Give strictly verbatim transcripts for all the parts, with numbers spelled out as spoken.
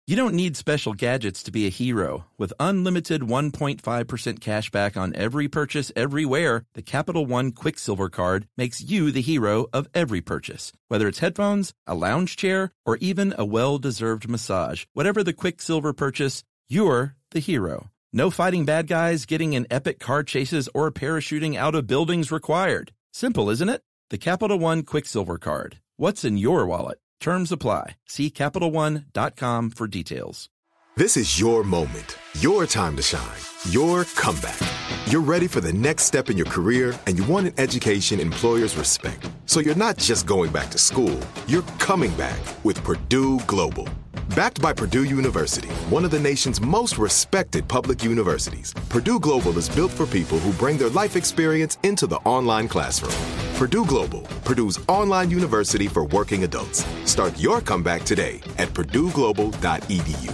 You don't need special gadgets to be a hero. With unlimited one point five percent cash back on every purchase everywhere, the Capital One Quicksilver Card makes you the hero of every purchase. Whether it's headphones, a lounge chair, or even a well-deserved massage, whatever the Quicksilver purchase, you're the hero. No fighting bad guys, getting in epic car chases, or parachuting out of buildings required. Simple, isn't it? The Capital One Quicksilver Card. What's in your wallet? Terms apply. See Capital One dot com for details. This is your moment, your time to shine, your comeback. You're ready for the next step in your career, and you want an education employers respect. So you're not just going back to school, you're coming back with Purdue Global. Backed by Purdue University, one of the nation's most respected public universities, Purdue Global is built for people who bring their life experience into the online classroom. Purdue Global, Purdue's online university for working adults. Start your comeback today at purdue global dot e d u.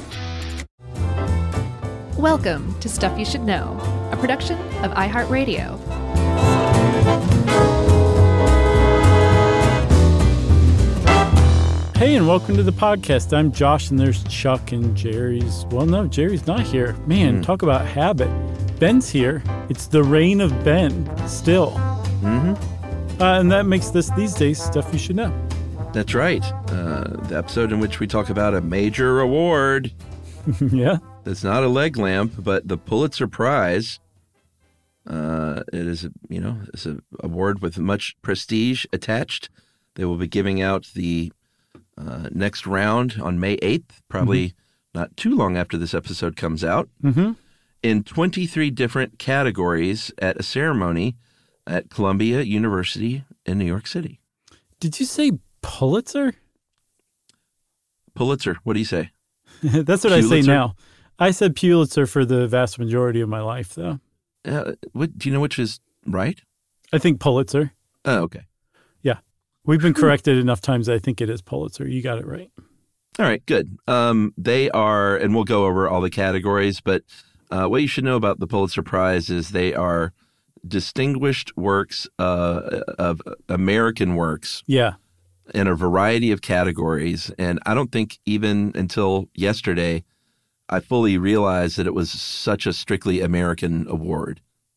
Welcome to Stuff You Should Know, a production of iHeartRadio. Hey, and welcome to the podcast. I'm Josh, and there's Chuck and Jerry's. Well, no, Jerry's not here. Man, mm. talk about habit. Ben's here. It's the reign of Ben, still. Mm-hmm. Uh, and that makes this, these days, Stuff You Should Know. That's right. Uh, the episode in which we talk about a major award. Yeah. It's not a leg lamp, but the Pulitzer Prize. Uh, it is, a, you know, it's an award with much prestige attached. They will be giving out the uh, next round on May eighth, probably mm-hmm. not too long after this episode comes out, mm-hmm. in twenty-three different categories at a ceremony at Columbia University in New York City. Did you say Pulitzer? Pulitzer. What do you say? That's what Pulitzer? I say now. I said Pulitzer for the vast majority of my life, though. Uh, what, do you know which is right? I think Pulitzer. Oh, okay. Yeah. We've been corrected enough times that I think it is Pulitzer. You got it right. All right, good. Um, they are, and we'll go over all the categories, but uh, what you should know about the Pulitzer Prize is they are distinguished works uh, of American works. Yeah. In a variety of categories. And I don't think even until yesterday, I fully realized that it was such a strictly American award.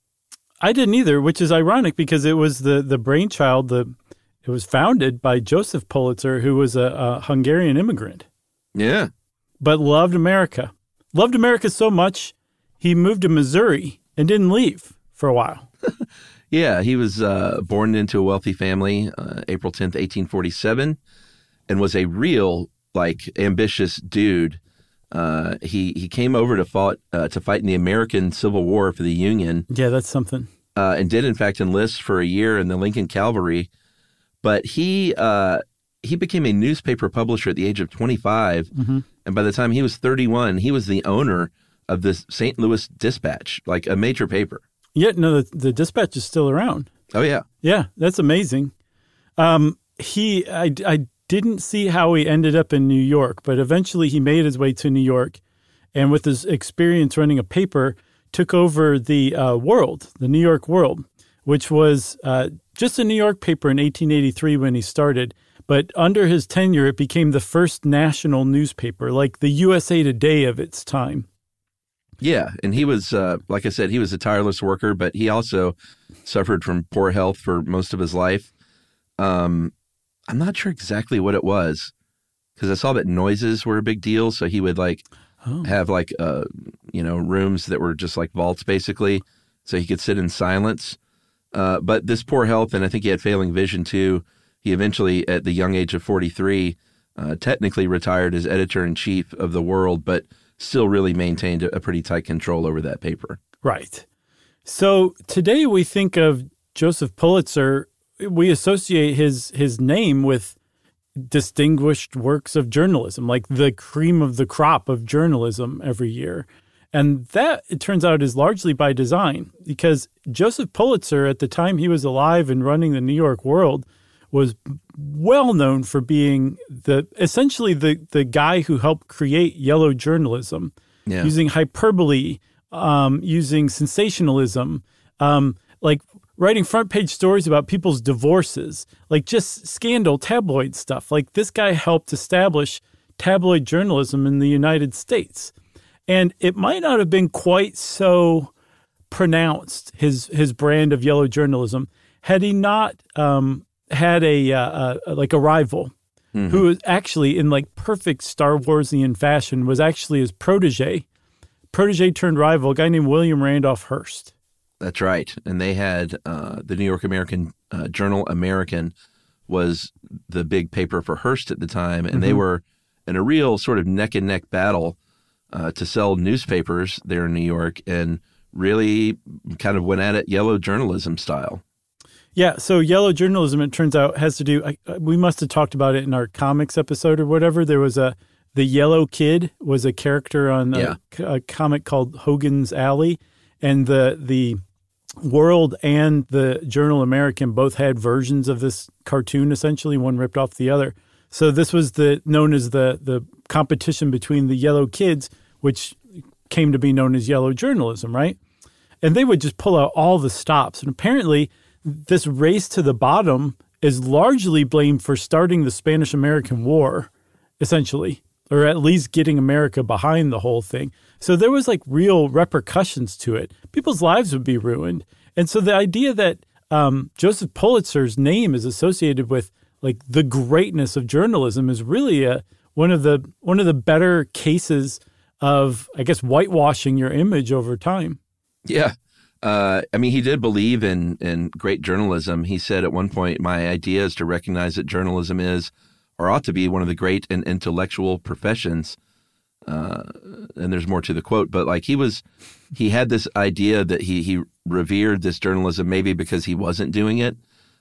I didn't either, which is ironic because it was the, the brainchild, the it was founded by Joseph Pulitzer, who was a, a Hungarian immigrant. Yeah. But loved America. Loved America so much, he moved to Missouri and didn't leave for a while. Yeah, he was uh, born into a wealthy family, uh, April tenth, eighteen forty-seven, and was a real, like, ambitious dude. Uh, he he came over to fought uh, to fight in the American Civil War for the Union. Yeah, that's something. Uh, and did in fact enlist for a year in the Lincoln Cavalry. But he uh, he became a newspaper publisher at the age of twenty-five, mm-hmm. and by the time he was thirty-one, he was the owner of the Saint Louis Dispatch, like a major paper. Yeah, no, the, the Dispatch is still around. Oh yeah, yeah, that's amazing. Um, he, I, I didn't see how he ended up in New York, but eventually he made his way to New York, and with his experience running a paper, took over the uh, World, the New York World, which was uh, just a New York paper in eighteen eighty-three when he started. But under his tenure, it became the first national newspaper, like the U S A Today of its time. Yeah, and he was, uh, like I said, he was a tireless worker, but he also suffered from poor health for most of his life. Um, I'm not sure exactly what it was, because I saw that noises were a big deal, so he would, like, oh. have, like, uh, you know, rooms that were just like vaults, basically, so he could sit in silence. Uh, but this poor health, and I think he had failing vision, too, he eventually, at the young age of forty-three, uh, technically retired as editor-in-chief of the World, but still really maintained a pretty tight control over that paper. Right. So today we think of Joseph Pulitzer, we associate his his name with distinguished works of journalism, like the cream of the crop of journalism every year. And that, it turns out, is largely by design, because Joseph Pulitzer, at the time he was alive and running the New York World, was well known for being the essentially the, the guy who helped create yellow journalism, yeah. using hyperbole, um, using sensationalism, um, like writing front page stories about people's divorces, like just scandal tabloid stuff. Like this guy helped establish tabloid journalism in the United States. And it might not have been quite so pronounced, his his brand of yellow journalism, had he not um, had a, uh, a like a rival mm-hmm. who was actually in like perfect Star Warsian fashion was actually his protege, protege turned rival, a guy named William Randolph Hearst. That's right. And they had uh, the New York American uh, Journal American was the big paper for Hearst at the time, and mm-hmm. they were in a real sort of neck and neck battle uh, to sell newspapers there in New York, and really kind of went at it yellow journalism style. Yeah, so yellow journalism, it turns out, has to do, I, we must have talked about it in our comics episode or whatever. There was a, the Yellow Kid was a character on a, yeah. a comic called Hogan's Alley, and the the World and the Journal American both had versions of this cartoon, essentially, one ripped off the other. So this was the known as the the competition between the Yellow Kids, which came to be known as yellow journalism, right? And they would just pull out all the stops. And apparently this race to the bottom is largely blamed for starting the Spanish-American War, essentially, or at least getting America behind the whole thing. So there was like real repercussions to it. People's lives would be ruined. And so the idea that um, Joseph Pulitzer's name is associated with like the greatness of journalism is really a, one of the one of the better cases of, I guess, whitewashing your image over time. Yeah. Uh, I mean, he did believe in, in great journalism. He said at one point, my idea is to recognize that journalism is or ought to be one of the great and intellectual professions. Uh, and there's more to the quote, but like he was, he had this idea that he, he revered this journalism maybe because he wasn't doing it.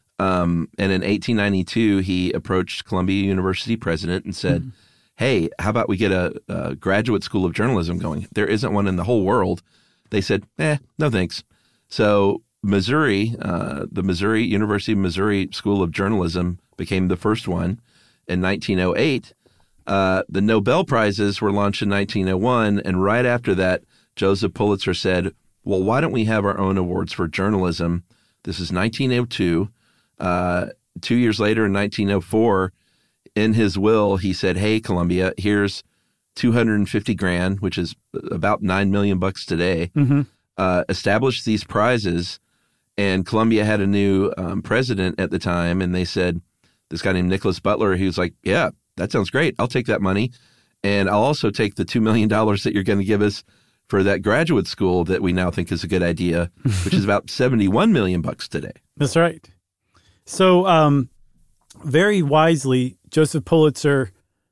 Um, and in eighteen ninety-two, he approached Columbia University president and said, mm-hmm. hey, how about we get a, a graduate school of journalism going? There isn't one in the whole world. They said, eh, no thanks. So Missouri, uh, the Missouri University of Missouri School of Journalism became the first one in nineteen oh eight. Uh, the Nobel Prizes were launched in nineteen oh one, and right after that, Joseph Pulitzer said, well, why don't we have our own awards for journalism? This is nineteen oh two. Uh, two years later, in nineteen oh four, in his will, he said, hey, Columbia, here's two hundred fifty grand, which is about nine million bucks today. Mm-hmm. Uh, established these prizes, and Columbia had a new um, president at the time, and they said, this guy named Nicholas Butler, he was like, yeah, that sounds great. I'll take that money. And I'll also take the two million dollars that you're going to give us for that graduate school that we now think is a good idea, which is about seventy-one million bucks today. That's right. So um, very wisely, Joseph Pulitzer,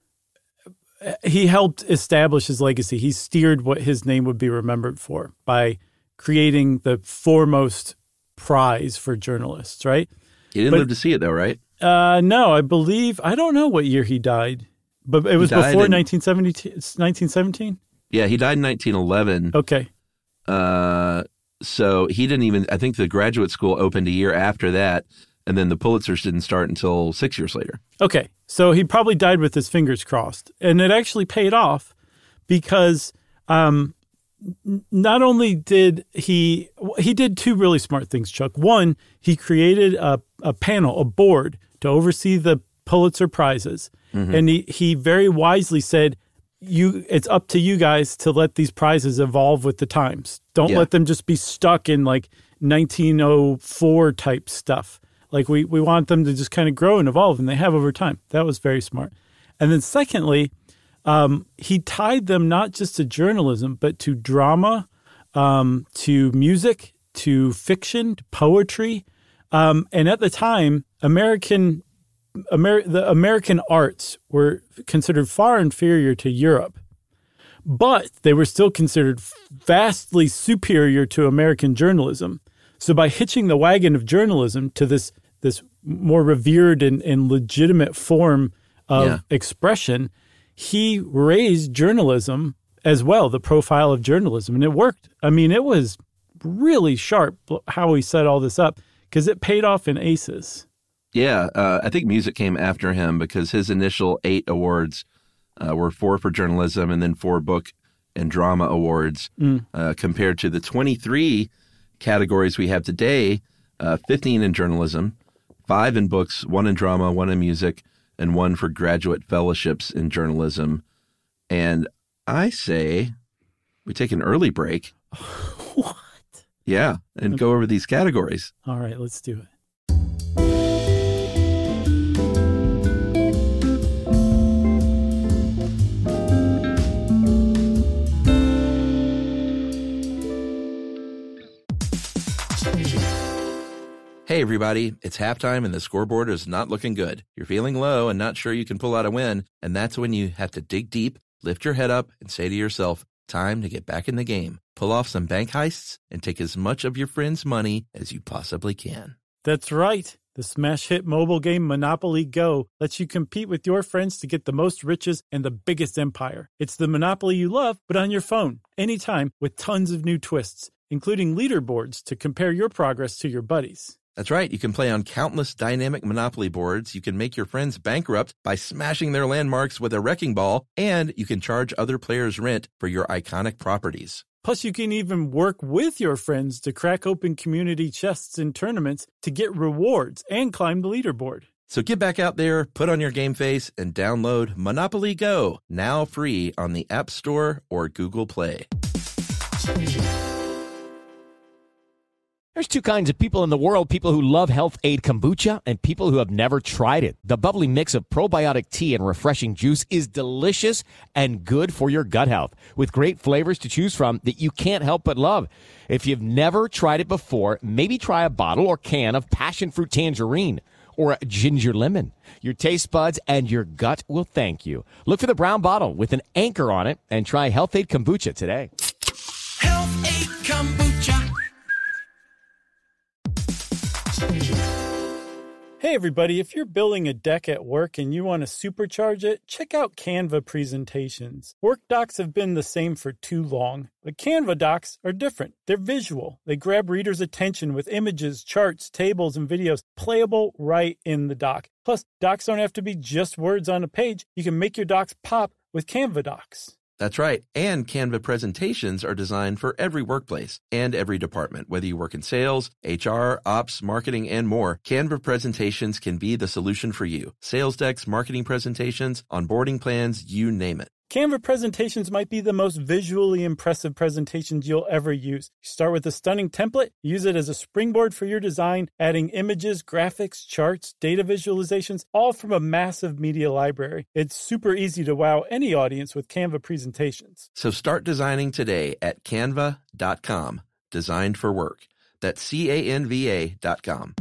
he helped establish his legacy. He steered what his name would be remembered for by creating the foremost prize for journalists, right? He didn't but, live to see it, though, right? Uh, no, I believe, I don't know what year he died, but it was before in, nineteen seventeen? Yeah, he died in nineteen eleven. Okay. Uh, so he didn't even, I think the graduate school opened a year after that, and then the Pulitzers didn't start until six years later. Okay, so he probably died with his fingers crossed, and it actually paid off because um, not only did he, he did two really smart things, Chuck. One, he created a, a panel, a board to oversee the Pulitzer Prizes. Mm-hmm. And he, he very wisely said, "You, it's up to you guys to let these prizes evolve with the times. Don't yeah. let them just be stuck in like nineteen oh four type stuff. Like we, we want them to just kind of grow and evolve, and they have over time." That was very smart. And then secondly, um, he tied them not just to journalism, but to drama, um, to music, to fiction, to poetry. Um, and at the time, American Amer- the American arts were considered far inferior to Europe, but they were still considered vastly superior to American journalism. So by hitching the wagon of journalism to this this more revered and, and legitimate form of yeah. expression, he raised journalism as well, the profile of journalism, and it worked. I mean, it was really sharp how he set all this up because it paid off in aces. Yeah, uh, I think music came after him because his initial eight awards uh, were four for journalism and then four book and drama awards, mm. uh, compared to the twenty-three categories we have today, uh, fifteen in journalism, five in books, one in drama, one in music, and one for graduate fellowships in journalism. And I say we take an early break. What? Yeah, and go over these categories. All right, let's do it. Hey, everybody, it's halftime and the scoreboard is not looking good. You're feeling low and not sure you can pull out a win, and that's when you have to dig deep, lift your head up, and say to yourself, time to get back in the game. Pull off some bank heists and take as much of your friends' money as you possibly can. That's right. The smash hit mobile game Monopoly Go lets you compete with your friends to get the most riches and the biggest empire. It's the Monopoly you love, but on your phone, anytime, with tons of new twists, including leaderboards to compare your progress to your buddies. That's right. You can play on countless dynamic Monopoly boards. You can make your friends bankrupt by smashing their landmarks with a wrecking ball, and you can charge other players rent for your iconic properties. Plus, you can even work with your friends to crack open community chests in tournaments to get rewards and climb the leaderboard. So get back out there, put on your game face, and download Monopoly Go, now free on the App Store or Google Play. There's two kinds of people in the world, people who love Health Aid Kombucha and people who have never tried it. The bubbly mix of probiotic tea and refreshing juice is delicious and good for your gut health, with great flavors to choose from that you can't help but love. If you've never tried it before, maybe try a bottle or can of passion fruit tangerine or a ginger lemon. Your taste buds and your gut will thank you. Look for the brown bottle with an anchor on it and try Health Aid Kombucha today. Health Aid Kombucha. Hey everybody, if you're building a deck at work and you want to supercharge it, check out Canva presentations. Work docs have been the same for too long, but Canva docs are different. They're visual. They grab readers' attention with images, charts, tables, and videos playable right in the doc. Plus, docs don't have to be just words on a page. You can make your docs pop with Canva docs. That's right. And Canva presentations are designed for every workplace and every department. Whether you work in sales, H R, ops, marketing, and more, Canva presentations can be the solution for you. Sales decks, marketing presentations, onboarding plans, you name it. Canva presentations might be the most visually impressive presentations you'll ever use. You start with a stunning template, use it as a springboard for your design, adding images, graphics, charts, data visualizations, all from a massive media library. It's super easy to wow any audience with Canva presentations. So start designing today at canva dot com. Designed for work. That's C A N V A dot com.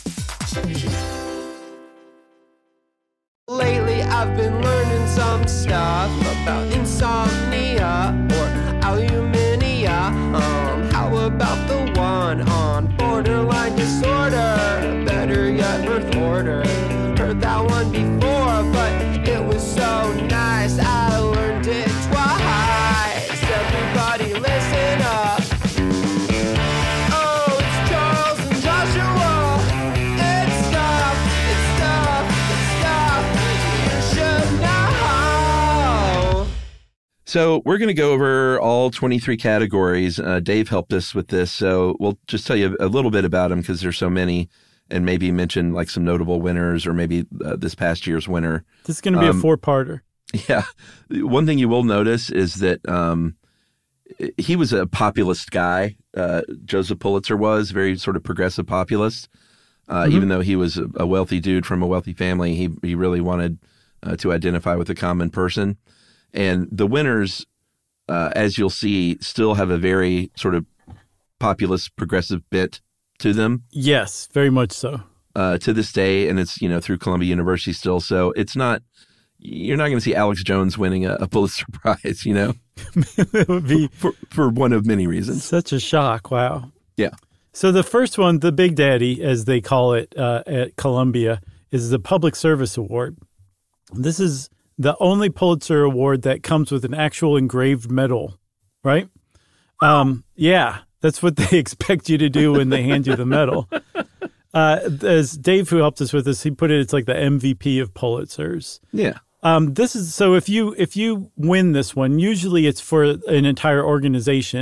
Lately I've been learning some stuff about insomnia or alumnia. Um, how about the one on borderline disorder? Better yet, birth order. Heard that one before, but it was so nice I learned it twice. Everybody listen up. Oh, it's Charles and Joshua. It's stuff, it's stuff, it's stuff you should know. So we're going to go over all twenty-three categories. Uh, Dave helped us with this, so we'll just tell you a little bit about them because there's so many, and maybe mention like some notable winners or maybe uh, this past year's winner. This is going to be Um, a four-parter. Yeah. One thing you will notice is that um, he was a populist guy. Uh, Joseph Pulitzer was very sort of progressive populist. Uh, Mm-hmm. Even though he was a, a wealthy dude from a wealthy family, he he really wanted uh, to identify with the common person. And the winners, uh, as you'll see, still have a very sort of populist, progressive bit to them Yes, very much so. uh, to this day, and it's you know through Columbia University still. So it's not you're not going to see Alex Jones winning a, a Pulitzer Prize, you know, It would be for for one of many reasons. such a shock. Wow. Yeah. So the first one, the Big Daddy, as they call it uh, at Columbia, is the Public Service Award. This is the only Pulitzer Award that comes with an actual engraved medal, right? Um, yeah, that's what they expect you to do when they hand you the medal. Uh, as Dave, who helped us with this, he put it, it's like the M V P of Pulitzers. Yeah. Um, this is so if you if you win this one, usually it's for an entire organization,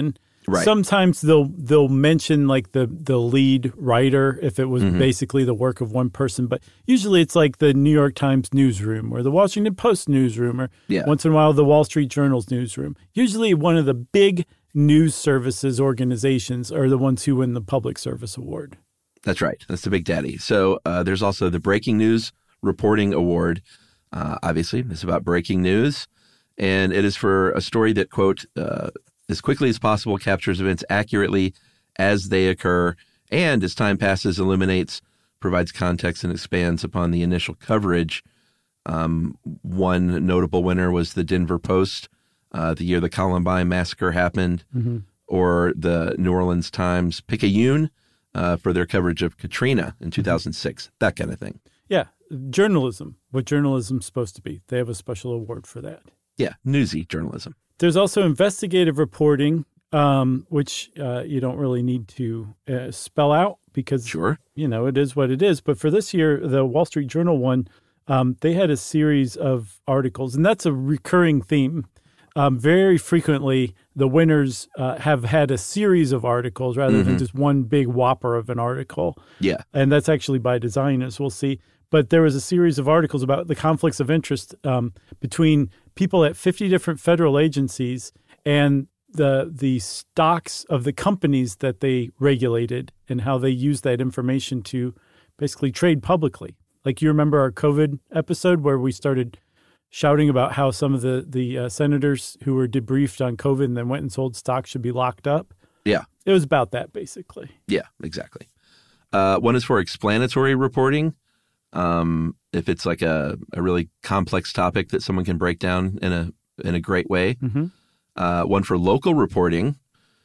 Right. Sometimes they'll they'll mention like the the lead writer if it was Mhm. basically the work of one person, but usually it's like the New York Times newsroom or the Washington Post newsroom or Yeah. once in a while the Wall Street Journal's newsroom. Usually one of the big news services organizations are the ones who win the Public Service Award. That's right. That's the Big Daddy. So uh, there's also the Breaking News Reporting Award. Uh, obviously, it's about breaking news, and it is for a story that, quote, uh, as quickly as possible captures events accurately as they occur, and as time passes, illuminates, provides context, and expands upon the initial coverage. Um, one notable winner was the Denver Post, uh, the year the Columbine massacre happened, Mm-hmm. or the New Orleans Times Picayune uh, for their coverage of Katrina in two thousand six, that kind of thing. Yeah, journalism, what journalism's supposed to be. They have a special award for that. Yeah, newsy journalism. There's also investigative reporting, um, which uh, you don't really need to uh, spell out because, Sure. you know, it is what it is. But for this year, the Wall Street Journal one, um, they had a series of articles, and that's a recurring theme. Um, very frequently, the winners uh, have had a series of articles rather than Mhm. just one big whopper of an article. Yeah. And that's actually by design, as we'll see. But there was a series of articles about the conflicts of interest um, between people at fifty different federal agencies and the the stocks of the companies that they regulated and how they used that information to basically trade publicly. Like you remember our COVID episode where we started shouting about how some of the, the uh, senators who were debriefed on COVID and then went and sold stocks should be locked up? Yeah. It was about that, basically. Yeah, exactly. Uh, one is for explanatory reporting. Um, if it's like a, a really complex topic that someone can break down in a in a great way. Mm-hmm. Uh, one for local reporting.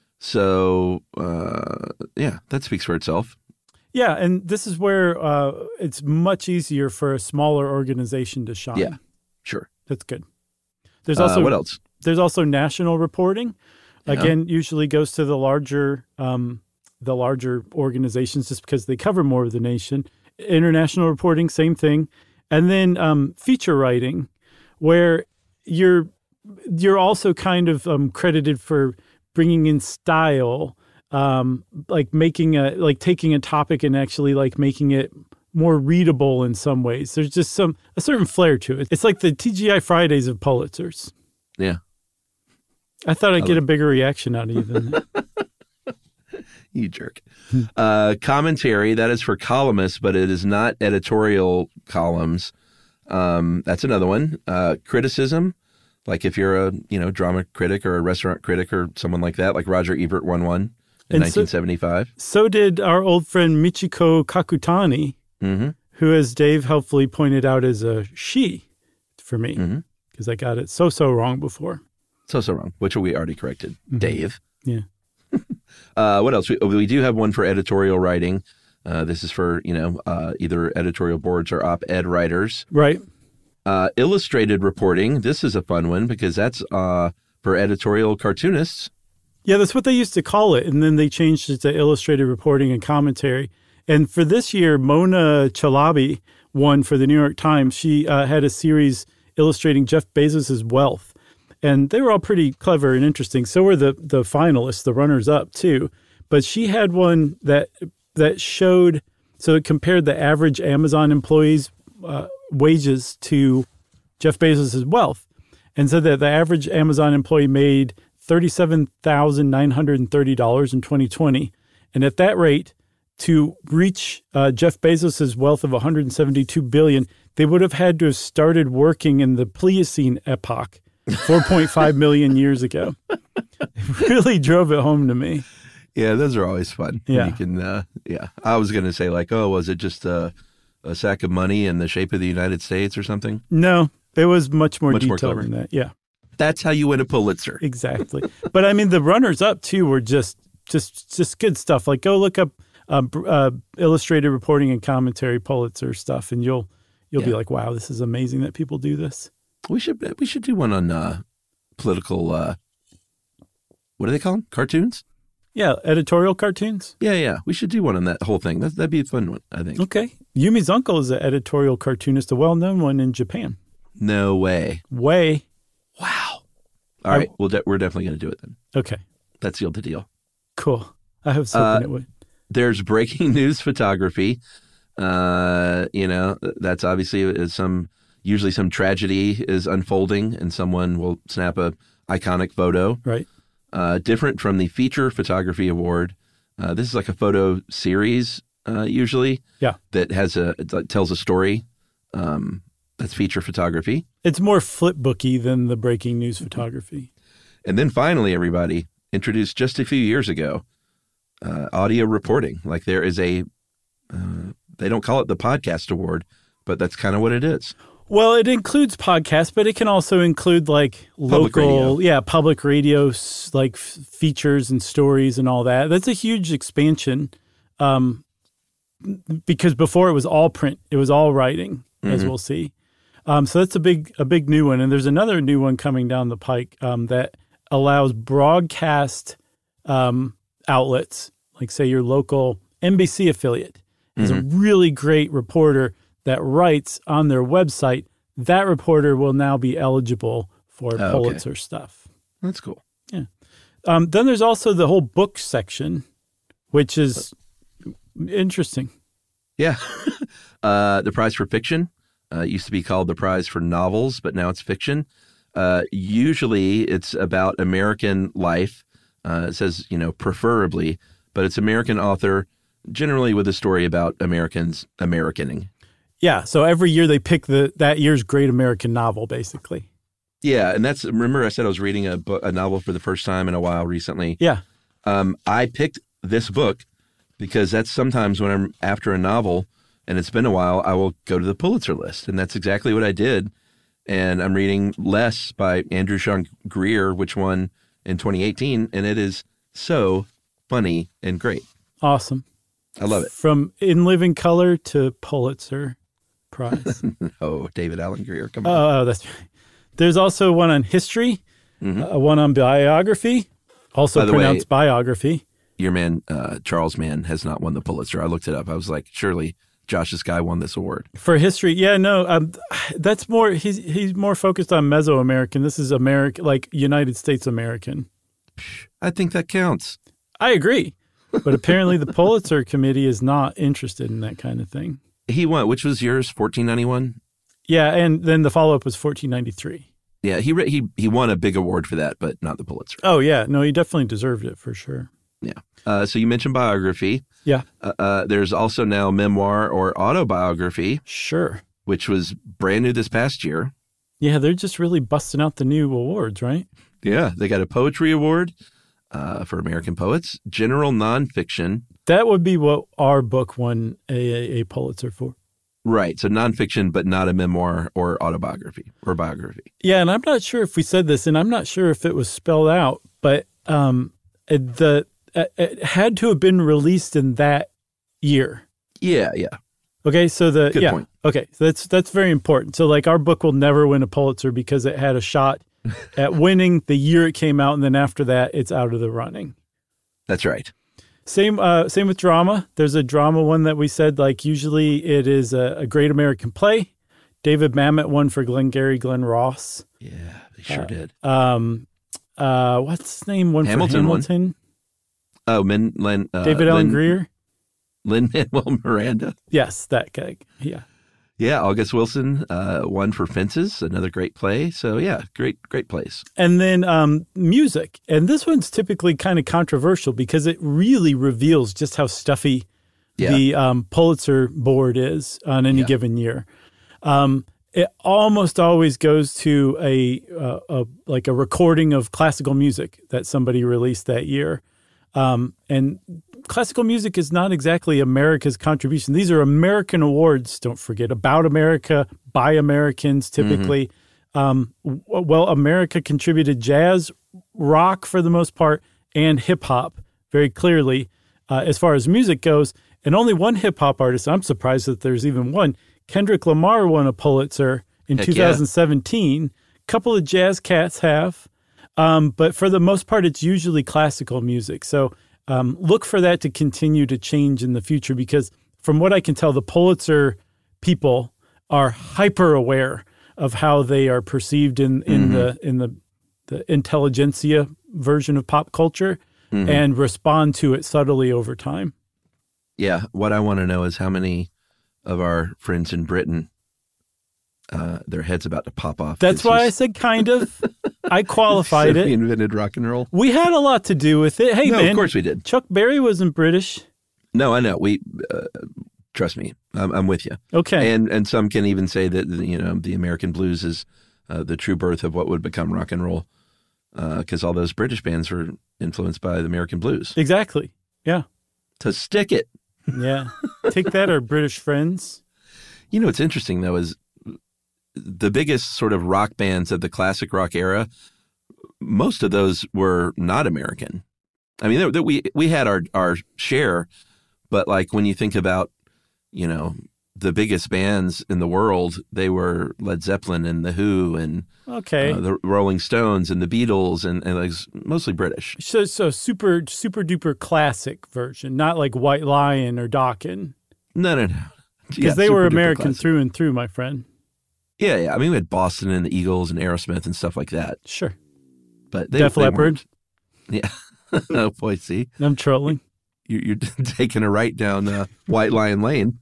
So, uh, yeah, that speaks for itself. Yeah, and this is where uh, it's much easier for a smaller organization to shine. Yeah, sure. That's good. There's also uh, what else? There's also national reporting. Yeah. Again, usually goes to the larger um, the larger organizations just because they cover more of the nation. International reporting, same thing, and then um, feature writing, where you're you're also kind of um, credited for bringing in style, um, like making a like taking a topic and actually like making it more readable in some ways. There's just some a certain flair to it. It's like the T G I Fridays of Pulitzers. Yeah. I thought I'd I get like- a bigger reaction out of you than that. You jerk. Uh, commentary, that is for columnists, but it is not editorial columns. Um, that's another one. Uh, criticism, like if you're a you know drama critic or a restaurant critic or someone like that, like Roger Ebert won one in And so- nineteen seventy-five. So did our old friend Michiko Kakutani, Mm-hmm. who, as Dave helpfully pointed out, is a she for me Mhm. because I got it so, so wrong before. So, so wrong, which we already corrected. Mhm. Dave. Yeah. Uh, what else? We, we do have one for editorial writing. Uh, this is for, you know, uh, either editorial boards or op-ed writers. Right. Uh, illustrated reporting. This is a fun one because that's uh, for editorial cartoonists. Yeah, that's what they used to call it. And then they changed it to illustrated reporting and commentary. And for this year, Mona Chalabi won for the New York Times. She uh, had a series illustrating Jeff Bezos's wealth. And they were all pretty clever and interesting. So were the the finalists, the runners-up, too. But she had one that that showed, so it compared the average Amazon employee's uh, wages to Jeff Bezos's wealth. And said that the average Amazon employee made thirty-seven thousand nine hundred thirty dollars in twenty twenty. And at that rate, to reach uh, Jeff Bezos's wealth of one hundred seventy-two billion dollars, they would have had to have started working in the Pliocene epoch four point five million years ago. It really drove it home to me. Yeah, those are always fun. Yeah. You can, uh, yeah. I was going to say like, oh, was it just a, a sack of money in the shape of the United States or something? No, it was much more Much more detailed clever. than that. Yeah, That's how you win a Pulitzer. exactly. But I mean, the runners-up, too, were just just just good stuff. Like, go look up uh, uh, illustrated reporting and commentary Pulitzer stuff, and you'll you'll be Yeah. like, wow, this is amazing that people do this. We should we should do one on uh, political. Uh, what do they call them? Cartoons? Yeah, editorial cartoons. Yeah, yeah. We should do one on that whole thing. That, that'd be a fun one, I think. Okay. Yumi's uncle is an editorial cartoonist, a well-known one in Japan. No way. Way. Wow. All right. Well, de- we're definitely going to do it then. Okay. That sealed the deal. Cool. I was hoping Uh, it would. There's breaking news photography. Uh, you know, that's obviously is some usually some tragedy is unfolding, and someone will snap a iconic photo. Right. Uh, different from the feature photography award. Uh, this is like a photo series, uh, usually. Yeah. That has a it like tells a story. Um, that's feature photography. It's more flipbooky than the breaking news photography. And then finally, everybody introduced just a few years ago, uh, audio reporting. Like there is a, uh, they don't call it the podcast award, but that's kind of what it is. Well, it includes podcasts, but it can also include like Public local, radio. yeah, public radio, s- like f- features and stories and all that. That's a huge expansion, um, because before it was all print, it was all writing, as we'll see. Um, so that's a big, a big new one. And there's another new one coming down the pike um, that allows broadcast um, outlets, like say your local N B C affiliate, is a really great reporter that writes on their website. That reporter will now be eligible for okay. Pulitzer stuff. That's cool. Um, then there's also the whole book section, which is interesting. Yeah. uh, the prize for fiction uh, used to be called the prize for novels, but now it's fiction. Uh, usually it's about American life. Uh, it says, you know, preferably, but it's American author, generally with a story about Americans Americaning. Yeah, so every year they pick the that year's great American novel, basically. Yeah, and that's, remember I said I was reading a, book, a novel for the first time in a while recently. Yeah. Um, I picked this book because that's sometimes when I'm after a novel and it's been a while, I will go to the Pulitzer list. And that's exactly what I did. And I'm reading Less by Andrew Sean Greer, which won in twenty eighteen. And it is so funny and great. Awesome. I love it. From In Living Color to Pulitzer Prize. Oh, David Allen Greer. Come on. Oh, that's right. There's also one on history, uh, one on biography, also By the way- pronounced biography. Your man, uh, Charles Mann, has not won the Pulitzer. I looked it up. I was like, surely Josh's guy won this award. For history, yeah, no, um, that's more, he's he's more focused on Mesoamerican. This is American, like United States American. I think that counts. I agree. But apparently the Pulitzer Committee is not interested in that kind of thing. He won. Which was yours? fourteen ninety-one? Yeah, and then the follow-up was fourteen ninety-three. Yeah, he re- he he won a big award for that, but not the Pulitzer. Oh, yeah. No, he definitely deserved it for sure. Yeah. Uh, so you mentioned biography. Yeah, Uh, uh, there's also now memoir or autobiography, sure. which was brand new this past year. Yeah, they're just really busting out the new awards, right? Yeah, they got a poetry award uh, for American poets, general nonfiction. That would be what our book won a, a, a Pulitzer for. Right. So nonfiction, but not a memoir or autobiography or biography. Yeah, and I'm not sure if we said this, and I'm not sure if it was spelled out, but um, it, the it, it had to have been released in that year. Yeah, yeah. Okay, so the Good yeah, point. okay, so that's that's very important. So like our book will never win a Pulitzer because it had a shot at winning the year it came out, and then after that, it's out of the running. That's right. Same uh, same with drama. There's a drama one that we said, like, usually it is a, a great American play. David Mamet won for Glengarry Glen Ross. Yeah, they sure did. Um, uh, what's his name? One Hamilton for won. Hamilton. Oh, Min, Lin, uh, David Allen Lin- Greer. Lin-Manuel Miranda. Yes, that guy. Yeah. Yeah, August Wilson uh, won for Fences, another great play. So yeah, great, great plays. And then um, music. And this one's typically kind of controversial because it really reveals just how stuffy Yeah. the um, Pulitzer board is on any Yeah. given year. Um, it almost always goes to a, uh, a like a recording of classical music that somebody released that year. Um, and classical music is not exactly America's contribution. These are American awards, don't forget, about America, by Americans typically. Um, w- well, America contributed jazz, rock for the most part, and hip hop very clearly uh, as far as music goes. And only one hip hop artist, I'm surprised that there's even one, Kendrick Lamar won a Pulitzer in Heck yeah. two thousand seventeen. A couple of jazz cats have. Um, but for the most part, it's usually classical music. So um, look for that to continue to change in the future because from what I can tell, the Pulitzer people are hyper aware of how they are perceived in, in Mm-hmm. the in the, the intelligentsia version of pop culture. mm-hmm. and respond to it subtly over time. Yeah. What I want to know is how many of our friends in Britain, uh, their head's about to pop off. That's why I said kind of. I qualified so it. We invented rock and roll. We had a lot to do with it. Hey, no, man. Of course we did. Chuck Berry wasn't British. No, I know. We uh, trust me. I'm, I'm with you. Okay. And and some can even say that, you know, the American blues is uh, the true birth of what would become rock and roll, because uh, all those British bands were influenced by the American blues. Exactly. Yeah. To stick it. Yeah. Take that, our British friends. You know, what's interesting, though, is the biggest sort of rock bands of the classic rock era, most of those were not American. I mean, they, they, we we had our, our share, but like when you think about, you know, the biggest bands in the world, they were Led Zeppelin and The Who and okay. uh, the Rolling Stones and the Beatles, and, and like mostly British. So, so super, super duper classic version, not like White Lion or Dokken. No, no, no. Because Yeah, they were super duper American classic. through and through, my friend. Yeah, yeah. I mean, we had Boston and the Eagles and Aerosmith and stuff like that. Sure. But they, Def they Leppard. weren't. Yeah. Oh, boy, see? I'm trolling. You, you're taking a right down uh, White Lion Lane.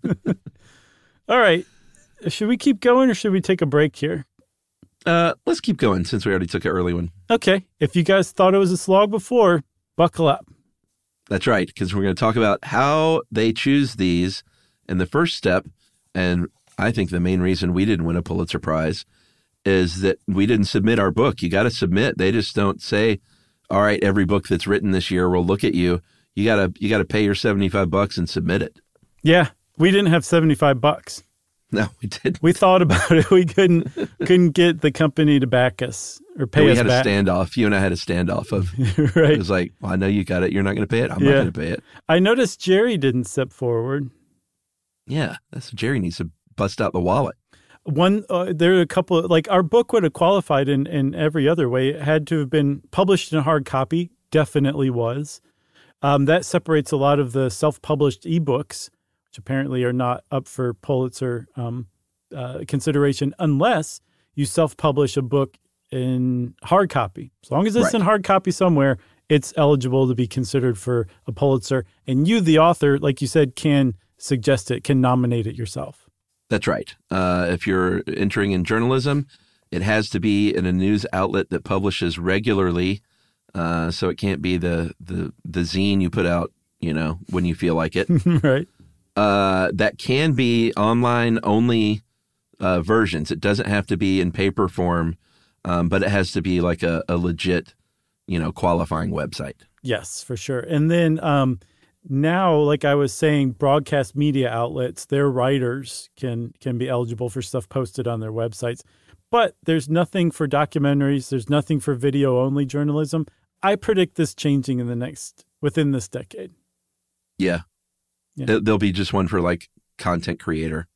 All right. Should we keep going or should we take a break here? Uh, let's keep going since we already took an early one. Okay. If you guys thought it was a slog before, buckle up. That's right, because we're going to talk about how they choose these. And the first step, and I think the main reason we didn't win a Pulitzer Prize, is that we didn't submit our book. You got to submit. They just don't say, all right, every book that's written this year, we'll look at you. You got to you got to pay your seventy-five bucks and submit it. Yeah. We didn't have seventy-five bucks. No, we didn't. We thought about it. We couldn't couldn't get the company to back us or pay we us had back. a standoff. You and I had a standoff of, right. It was like, well, I know you got it. You're not going to pay it. I'm Yeah. not going to pay it. I noticed Jerry didn't step forward. Yeah, that's Jerry needs to bust out the wallet. One, uh, there are a couple of, like our book would have qualified in, in every other way. It had to have been published in a hard copy. Definitely was. Um, that separates a lot of the self-published ebooks, which apparently are not up for Pulitzer um, uh, consideration unless you self-publish a book in hard copy. As long as it's Right. in hard copy somewhere, it's eligible to be considered for a Pulitzer. And you, the author, like you said, can suggest it, can nominate it yourself. That's right. Uh, if you're entering in journalism, it has to be in a news outlet that publishes regularly. Uh, so it can't be the, the, the zine you put out, you know, when you feel like it. Right. Uh, that can be online only uh, versions. It doesn't have to be in paper form, um, but it has to be like a, a legit, you know, qualifying website. Yes, for sure. And then um, now, like I was saying, broadcast media outlets, their writers can can be eligible for stuff posted on their websites. But there's nothing for documentaries. There's nothing for video-only journalism. I predict this changing in the next, within this decade. Yeah. Yeah. There- There'll be just one for like content creator.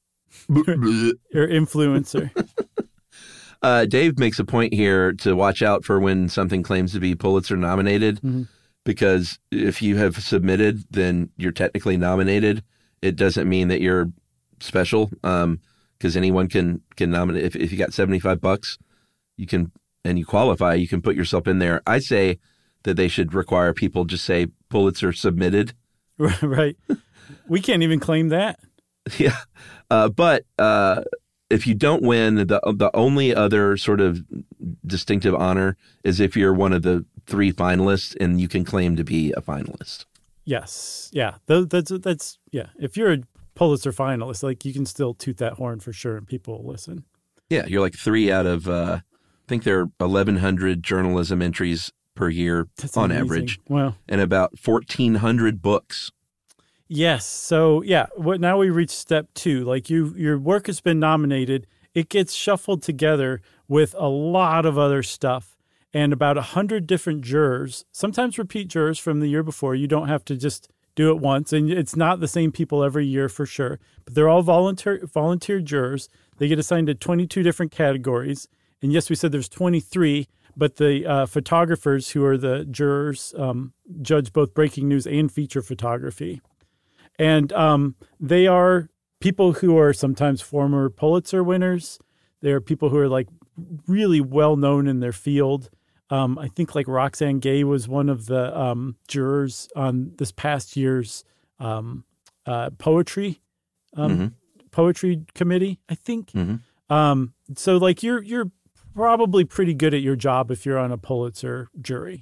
Or influencer. Uh, Dave makes a point here to watch out for when something claims to be Pulitzer nominated, Mm-hmm. because if you have submitted, then you're technically nominated. It doesn't mean that you're special, um, because anyone can can nominate. If, if you got seventy-five bucks, you can, and you qualify, you can put yourself in there. I say that they should require people just say Pulitzer submitted. Right. We can't even claim that. Yeah, uh, but uh, if you don't win, the the only other sort of distinctive honor is if you're one of the three finalists and you can claim to be a finalist. Yes. Yeah. Th- That's, that's, yeah. If you're a Pulitzer finalist, like you can still toot that horn for sure and people will listen. Yeah, you're like three out of, uh, I think there are eleven hundred journalism entries per year That's on amazing. average, Wow. and about fourteen hundred books. Yes. So yeah, what now we reach step two. Like you, your work has been nominated. It gets shuffled together with a lot of other stuff and about a hundred different jurors, sometimes repeat jurors from the year before. You don't have to just do it once, and it's not the same people every year for sure. But they're all volunteer volunteer jurors. They get assigned to twenty-two different categories. And yes, we said there's twenty-three, but the uh, photographers who are the jurors um, judge both breaking news and feature photography. And um, they are people who are sometimes former Pulitzer winners. They are people who are like really well known in their field. Um, I think like Roxane Gay was one of the um, jurors on this past year's um, uh, poetry um, Mm-hmm. poetry committee, I think. Mm-hmm. Um, so like you're you're probably pretty good at your job if you're on a Pulitzer jury.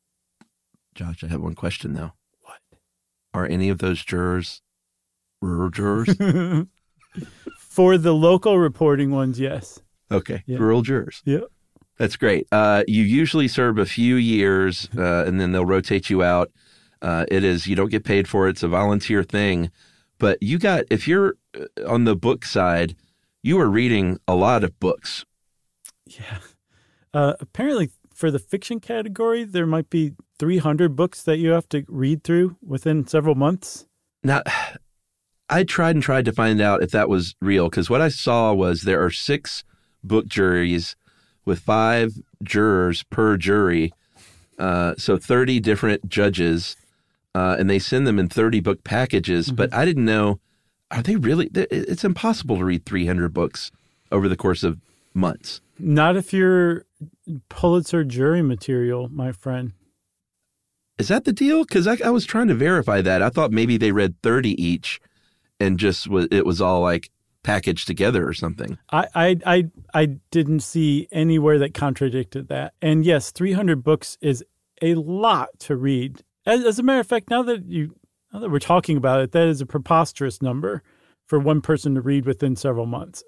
Josh, I have one question though. What? Are any of those jurors rural jurors? For the local reporting ones, yes. Okay, Yeah. rural jurors. Yeah. That's great. Uh, you usually serve a few years, uh, and then they'll rotate you out. Uh, it is, you don't get paid for it. It's a volunteer thing. But you got, if you're on the book side, you are reading a lot of books. Yeah. Uh, apparently, for the fiction category, there might be three hundred books that you have to read through within several months. Now, I tried and tried to find out if that was real, because what I saw was there are six book juries with five jurors per jury, uh, so thirty different judges, uh, and they send them in thirty book packages. Mm-hmm. But I didn't know, are they really? It's impossible to read three hundred books over the course of months. Not if you're Pulitzer jury material, my friend. Is that the deal? Because I, I was trying to verify that. I thought maybe they read thirty each, and just was, it was all like packaged together or something. I, I I I didn't see anywhere that contradicted that. And yes, three hundred books is a lot to read. As, as a matter of fact, now that you now that we're talking about it, that is a preposterous number for one person to read within several months.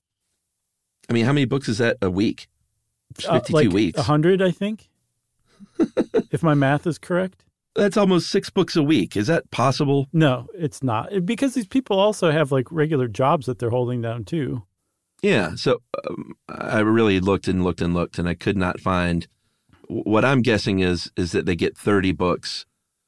I mean, how many books is that a week? It's fifty-two uh, like weeks. one hundred, I think, if my math is correct. That's almost six books a week. Is that possible? No, it's not. It, because these people also have like regular jobs that they're holding down too. Yeah. So um, I really looked and looked and looked, and I could not find. What I'm guessing is is that they get thirty books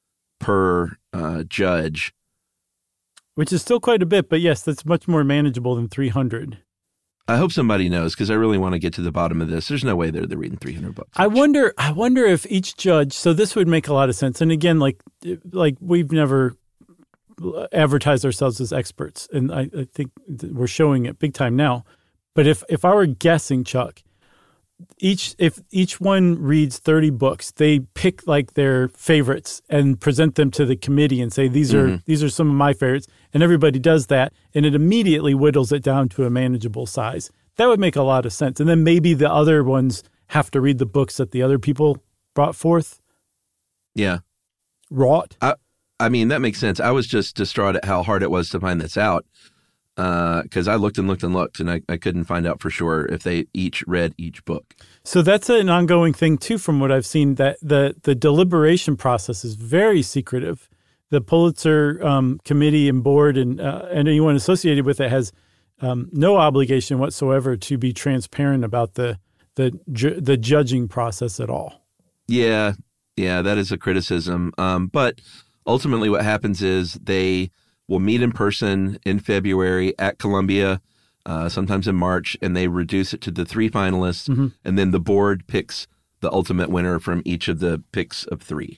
per uh, judge, which is still quite a bit. But yes, that's much more manageable than three hundred. I hope somebody knows, because I really want to get to the bottom of this. There's no way they're they're reading three hundred books. I wonder. I wonder if each judge. So this would make a lot of sense. And again, like like we've never advertised ourselves as experts, and I, I think we're showing it big time now. But if if I were guessing, Chuck, each if each one reads thirty books, they pick like their favorites and present them to the committee and say these are mm-hmm. these are some of my favorites, and everybody does that, and it immediately whittles it down to a manageable size. That would make a lot of sense. And then maybe the other ones have to read the books that the other people brought forth. Yeah, wrought. I I mean that makes sense. I was just distraught at how hard it was to find this out. Because uh, I looked and looked and looked, and I, I couldn't find out for sure if they each read each book. So that's an ongoing thing, too, from what I've seen, that the, the deliberation process is very secretive. The Pulitzer um, committee and board and, uh, and anyone associated with it has um, no obligation whatsoever to be transparent about the, the, ju- the judging process at all. Yeah, yeah, that is a criticism. Um, but ultimately what happens is they will meet in person in February at Columbia, uh, sometimes in March, and they reduce it to the three finalists, mm-hmm. and then the board picks the ultimate winner from each of the picks of three.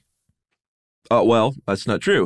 Oh, well, that's not true.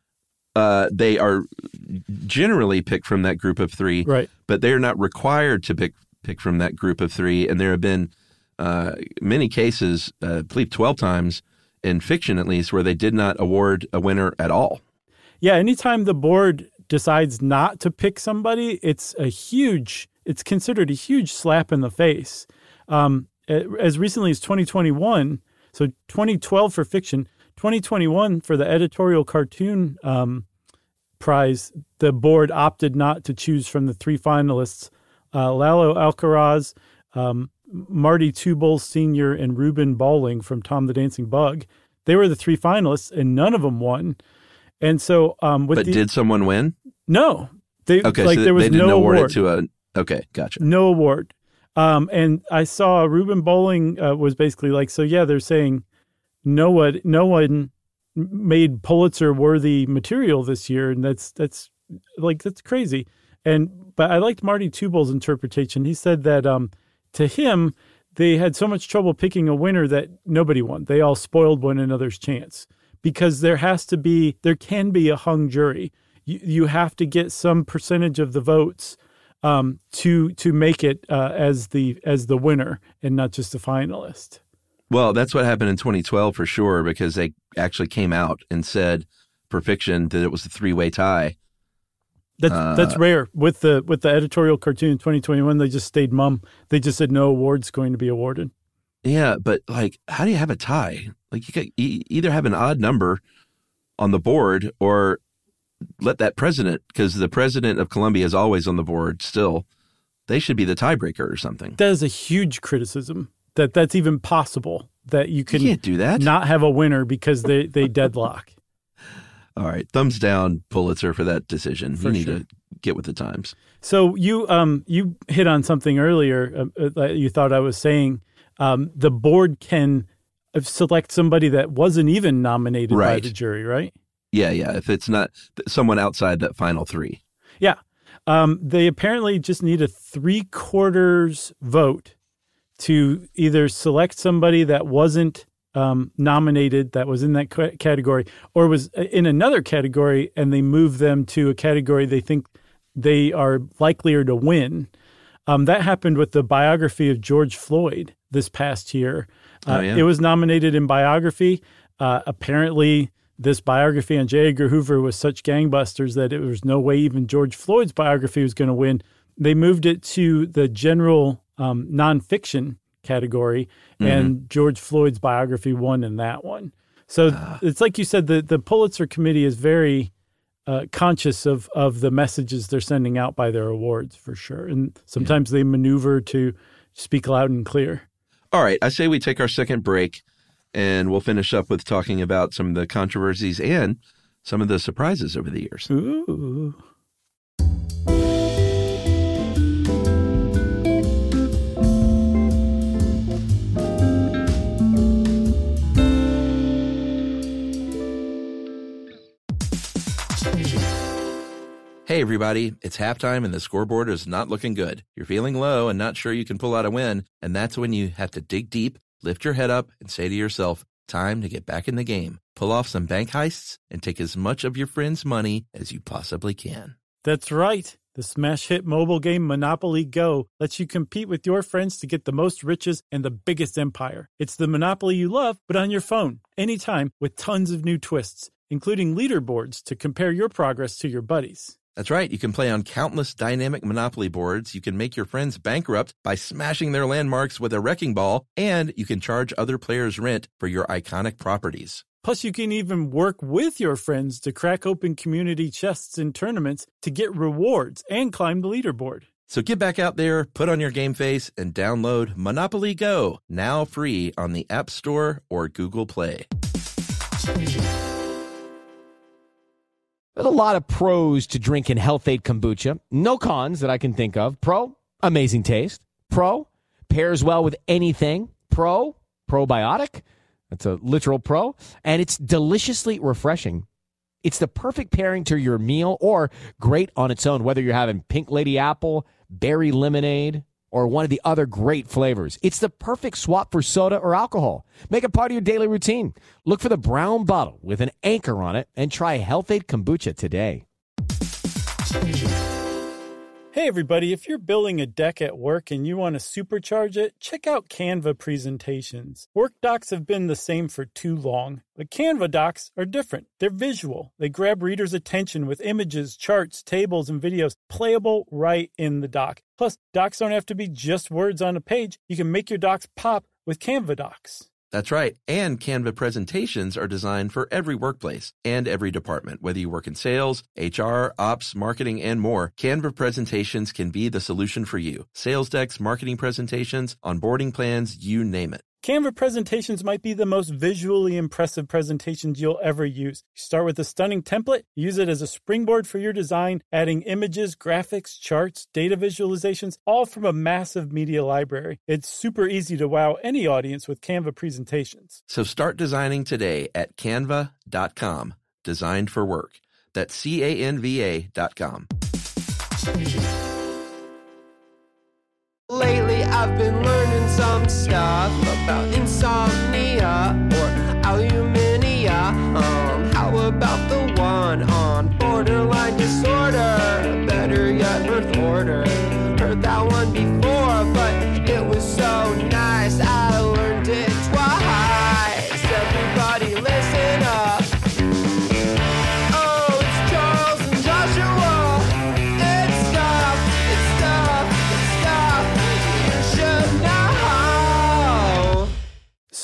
Uh, they are generally picked from that group of three, right? But they're not required to pick pick from that group of three, and there have been uh, many cases, uh, I believe twelve times, in fiction at least, where they did not award a winner at all. Yeah, anytime the board decides not to pick somebody, it's a huge, it's considered a huge slap in the face. Um, as recently as twenty twenty-one, so twenty twelve for fiction, twenty twenty-one for the editorial cartoon um, prize, the board opted not to choose from the three finalists, uh, Lalo Alcaraz, um, Marty Tubal Senior, and Ruben Balling from Tom the Dancing Bug. They were the three finalists, and none of them won. And so, um, with but the, did someone win? No, they okay. Like so there was they didn't no award award it to a. Okay, gotcha. No award. Um, and I saw Ruben Balling uh, was basically like, so yeah, they're saying no one, no one made Pulitzer worthy material this year, and that's that's like that's crazy. And but I liked Marty Tubal's interpretation. He said that um, to him, they had so much trouble picking a winner that nobody won. They all spoiled one another's chance. Because there has to be, there can be a hung jury. You, you have to get some percentage of the votes um, to to make it uh, as the as the winner and not just the finalist. Well, that's what happened in twenty twelve for sure, because they actually came out and said for fiction that it was a three-way tie. That's Uh, that's rare. With the with the editorial cartoon in twenty twenty-one, they just stayed mum. They just said no awards going to be awarded. Yeah, but like, how do you have a tie? Like, you, got, you either have an odd number on the board or let that president, because the president of Columbia is always on the board still. They should be the tiebreaker or something. That is a huge criticism that that's even possible, that you can You can't do that. not have a winner because they, they deadlock. All right, thumbs down, Pulitzer, for that decision. For you need sure. to get with the times. So you um you hit on something earlier uh, that you thought I was saying. Um, the board can select somebody that wasn't even nominated by Right. the jury, right? Yeah, yeah. If it's not someone outside that final three. Yeah. Um, they apparently just need a three quarters vote to either select somebody that wasn't um, nominated, that was in that ca- category, or was in another category, and they move them to a category they think they are likelier to win. Um, that happened with the biography of George Floyd this past year. Uh, Oh, yeah. It was nominated in biography. Uh, apparently, this biography on J. Edgar Hoover was such gangbusters that there was no way even George Floyd's biography was going to win. They moved it to the general um, nonfiction category, and George Floyd's biography won in that one. So it's like you said, the, the Pulitzer Committee is very uh, conscious of, of the messages they're sending out by their awards, for sure. And sometimes they maneuver to speak loud and clear. All right, I say we take our second break, and we'll finish up with talking about some of the controversies and some of the surprises over the years. Ooh. Hey, everybody, it's halftime and the scoreboard is not looking good. You're feeling low and not sure you can pull out a win, and that's when you have to dig deep, lift your head up, and say to yourself, time to get back in the game. Pull off some bank heists and take as much of your friends' money as you possibly can. That's right. The smash hit mobile game Monopoly Go lets you compete with your friends to get the most riches and the biggest empire. It's the Monopoly you love, but on your phone, anytime, with tons of new twists, including leaderboards to compare your progress to your buddies. That's right. You can play on countless dynamic Monopoly boards. You can make your friends bankrupt by smashing their landmarks with a wrecking ball, and you can charge other players rent for your iconic properties. Plus, you can even work with your friends to crack open community chests in tournaments to get rewards and climb the leaderboard. So get back out there, put on your game face, and download Monopoly Go, now free on the App Store or Google Play. There's a lot of pros to drinking Health-Ade kombucha. No cons that I can think of. Pro, amazing taste. Pro, pairs well with anything. Pro, probiotic. That's a literal pro. And it's deliciously refreshing. It's the perfect pairing to your meal or great on its own, whether you're having pink lady apple, berry lemonade, or one of the other great flavors. It's the perfect swap for soda or alcohol. Make it part of your daily routine. Look for the brown bottle with an anchor on it and try Health-Ade kombucha today. Hey everybody, if you're building a deck at work and you want to supercharge it, check out Canva presentations. Work docs have been the same for too long, but Canva docs are different. They're visual. They grab readers' attention with images, charts, tables, and videos playable right in the doc. Plus, docs don't have to be just words on a page. You can make your docs pop with Canva docs. That's right. And Canva presentations are designed for every workplace and every department. Whether you work in sales, H R, ops, marketing, and more, Canva presentations can be the solution for you. Sales decks, marketing presentations, onboarding plans, you name it. Canva presentations might be the most visually impressive presentations you'll ever use. You start with a stunning template, use it as a springboard for your design, adding images, graphics, charts, data visualizations, all from a massive media library. It's super easy to wow any audience with Canva presentations. So start designing today at canva dot com. Designed for work. That's C A N V A dot com. Lately I've been learning some stuff about insomnia or alumnia. Um, how about the one on borderline disorder? Better yet, birth order. Heard that one before, but it was so nice I learned it twice.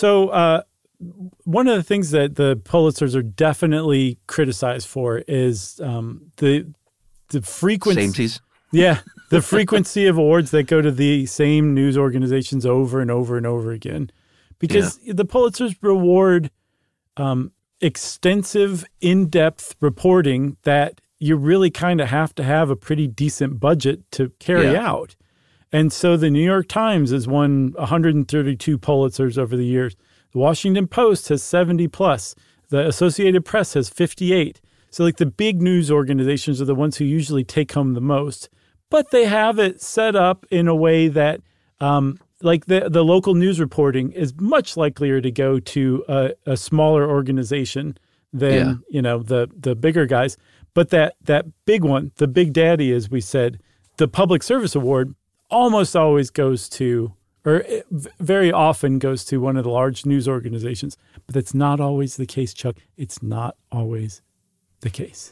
So uh, one of the things that the Pulitzers are definitely criticized for is um, the the frequency. Samesies. Yeah, the frequency of awards that go to the same news organizations over and over and over again. Because yeah. the Pulitzers reward um, extensive, in-depth reporting that you really kind of have to have a pretty decent budget to carry yeah. out. And so the New York Times has won one hundred thirty-two Pulitzers over the years. The Washington Post has seventy plus. The Associated Press has fifty-eight. So like the big news organizations are the ones who usually take home the most. But they have it set up in a way that um, like the, the local news reporting is much likelier to go to a, a smaller organization than, yeah. you know, the the bigger guys. But that that big one, the big daddy, as we said, the Public Service Award almost always goes to, or very often goes to one of the large news organizations. But that's not always the case, Chuck. It's not always the case.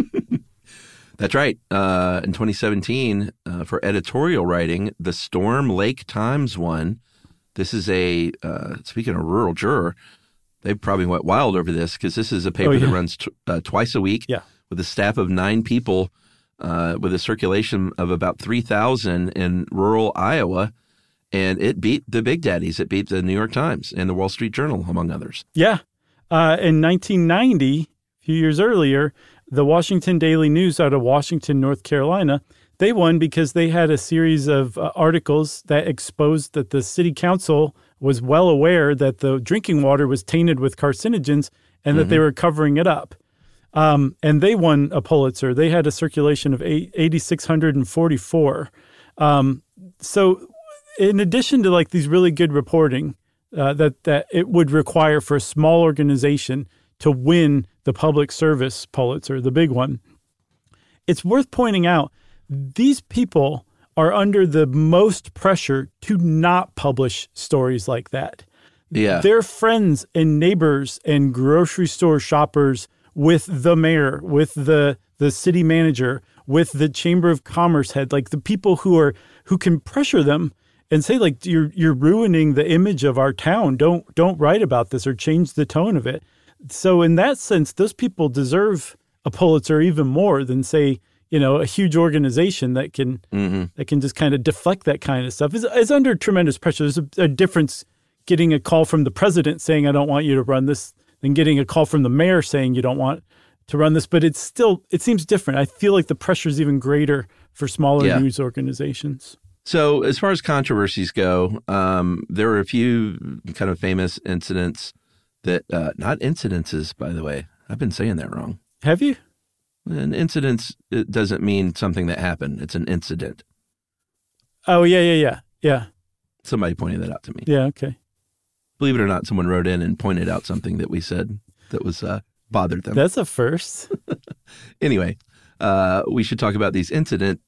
That's right. Uh, in twenty seventeen, uh, for editorial writing, the Storm Lake Times won. This is a, uh, speaking of rural juror, they probably went wild over this because this is a paper oh, yeah. that runs t- uh, twice a week yeah. with a staff of nine people uh, with a circulation of about three thousand in rural Iowa. And it beat the big daddies. It beat the New York Times and the Wall Street Journal, among others. Yeah. Uh, in nineteen ninety, a few years earlier, the Washington Daily News out of Washington, North Carolina, they won because they had a series of uh, articles that exposed that the city council was well aware that the drinking water was tainted with carcinogens and mm-hmm. that they were covering it up. Um, and they won a Pulitzer. They had a circulation of eight thousand six hundred forty-four. Um, so in addition to like these really good reporting uh, that, that it would require for a small organization to win the Public Service Pulitzer, the big one, it's worth pointing out these people are under the most pressure to not publish stories like that. Yeah. Their friends and neighbors and grocery store shoppers with the mayor, with the the city manager, with the Chamber of Commerce head, like the people who are who can pressure them and say like you're you're ruining the image of our town. Don't don't write about this or change the tone of it. So in that sense, those people deserve a Pulitzer even more than, say, you know, a huge organization that can mm-hmm. that can just kind of deflect that kind of stuff. It's, it's under tremendous pressure. There's a, a difference getting a call from the president saying, I don't want you to run this, than getting a call from the mayor saying you don't want to run this. But it's still, it seems different. I feel like the pressure is even greater for smaller yeah. news organizations. So as far as controversies go, um, there were a few kind of famous incidents that, uh, not incidences, by the way. I've been saying that wrong. Have you? An incident it doesn't mean something that happened. It's an incident. Oh, yeah, yeah, yeah. Yeah. Somebody pointed that out to me. Yeah, okay. Believe it or not, someone wrote in and pointed out something that we said that was uh, bothered them. That's a first. Anyway, uh, we should talk about these incidents.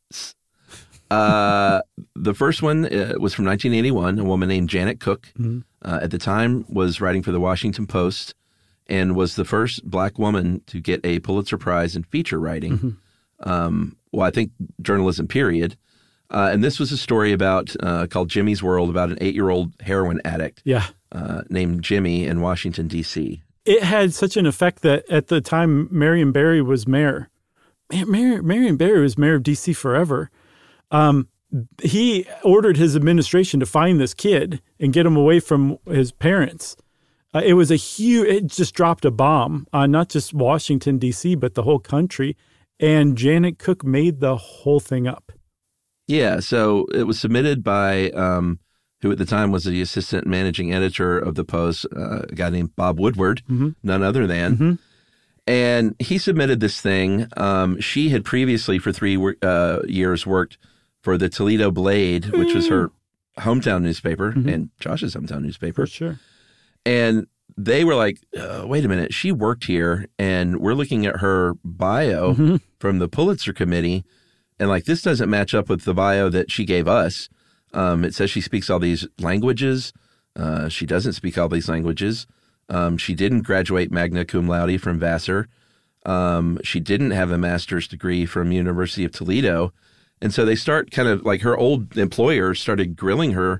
Uh, the first one uh, was from nineteen eighty-one. A woman named Janet Cook, mm-hmm. uh, at the time, was writing for the Washington Post and was the first Black woman to get a Pulitzer Prize in feature writing. Mm-hmm. Um, well, I think journalism, period. Uh, and this was a story about uh, called Jimmy's World, about an eight-year-old heroin addict yeah. uh, named Jimmy in Washington, D C. It had such an effect that at the time Marion Barry was mayor. Man, Mar- Marion Barry was mayor of D C forever. Um, he ordered his administration to find this kid and get him away from his parents. Uh, it was a huge, it just dropped a bomb on not just Washington, D C, but the whole country. And Janet Cook made the whole thing up. Yeah. So it was submitted by, um, who at the time was the assistant managing editor of the Post, uh, a guy named Bob Woodward, mm-hmm. none other than. Mm-hmm. And he submitted this thing. Um, she had previously for three uh, years worked for the Toledo Blade, which was her hometown newspaper mm-hmm. and Josh's hometown newspaper. For sure. And they were like, uh, wait a minute, she worked here, and we're looking at her bio mm-hmm. from the Pulitzer Committee, and like, this doesn't match up with the bio that she gave us. Um, it says she speaks all these languages. Uh, she doesn't speak all these languages. Um, she didn't graduate magna cum laude from Vassar. Um, she didn't have a master's degree from University of Toledo. And so they start kind of like her old employers started grilling her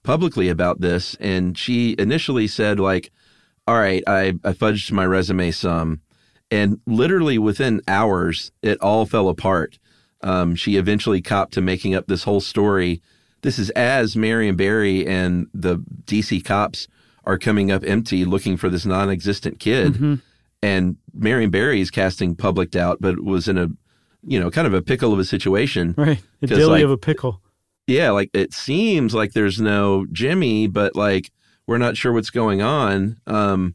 publicly about this, and she initially said, like, all right, I, I fudged my resume some, and literally within hours, it all fell apart. Um, she eventually copped to making up this whole story. This is as Marion Barry and the D C cops are coming up empty looking for this non-existent kid. Mm-hmm. And Marion Barry is casting public doubt, but was in a, you know, kind of a pickle of a situation. Right. A dilly like, of a pickle. Yeah. Like, it seems like there's no Jimmy, but like, we're not sure what's going on. Um,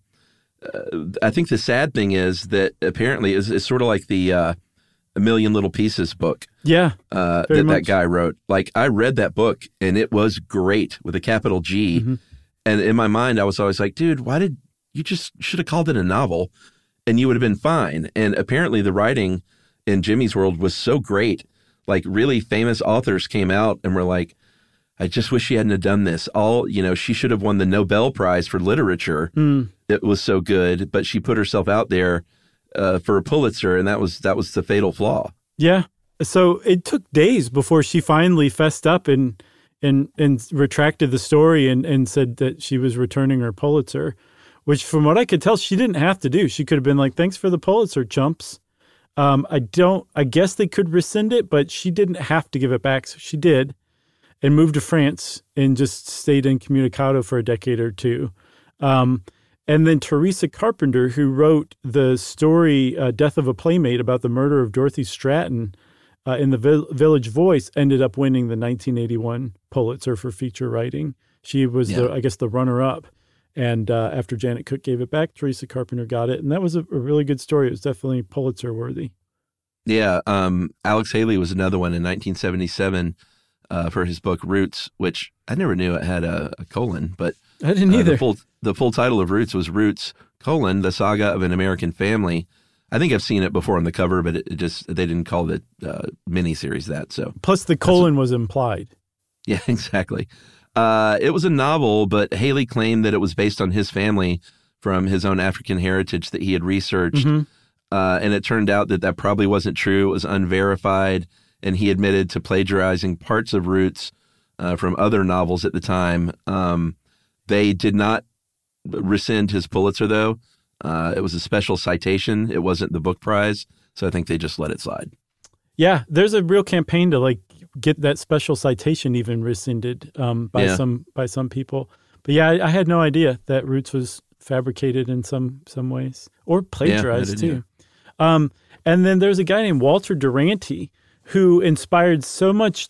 uh, I think the sad thing is that apparently it's, it's sort of like the uh, A Million Little Pieces book. Yeah. Uh, that much. that guy wrote. Like, I read that book and it was great with a capital G. Mm-hmm. And in my mind, I was always like, dude, why did you just should have called it a novel and you would have been fine. And apparently the writing in Jimmy's world was so great. Like, really famous authors came out and were like, I just wish she hadn't have done this. All, you know, she should have won the Nobel Prize for literature. Mm. It was so good, but she put herself out there uh, for a Pulitzer, and that was that was the fatal flaw. Yeah. So it took days before she finally fessed up and and and retracted the story and, and said that she was returning her Pulitzer, which from what I could tell, she didn't have to do. She could have been like, thanks for the Pulitzer, chumps. Um, I don't, I guess they could rescind it, but she didn't have to give it back. So she did. And moved to France and just stayed incommunicado for a decade or two. Um, and then Teresa Carpenter, who wrote the story uh, Death of a Playmate about the murder of Dorothy Stratton uh, in the Vi- Village Voice, ended up winning the nineteen eighty-one Pulitzer for feature writing. She was, yeah. the, I guess, the runner-up. And uh, after Janet Cook gave it back, Teresa Carpenter got it. And that was a, a really good story. It was definitely Pulitzer-worthy. Yeah. Um, Alex Haley was another one in nineteen seventy-seven. Uh, for his book Roots, which I never knew it had a, a colon, but I didn't uh, either. The full, the full title of Roots was Roots, colon, the saga of an American family. I think I've seen it before on the cover, but it, it just, they didn't call the uh, miniseries that. So plus the colon what, was implied. Yeah, exactly. Uh, it was a novel, but Haley claimed that it was based on his family from his own African heritage that he had researched. Mm-hmm. Uh, and it turned out that that probably wasn't true. It was unverified. And he admitted to plagiarizing parts of Roots uh, from other novels at the time. Um, they did not rescind his Pulitzer, though. Uh, it was a special citation. It wasn't the book prize. So I think they just let it slide. Yeah, there's a real campaign to like get that special citation even rescinded um, by yeah. some by some people. But yeah, I, I had no idea that Roots was fabricated in some some ways or plagiarized yeah, too. Um, and then there's a guy named Walter Duranty, who inspired so much,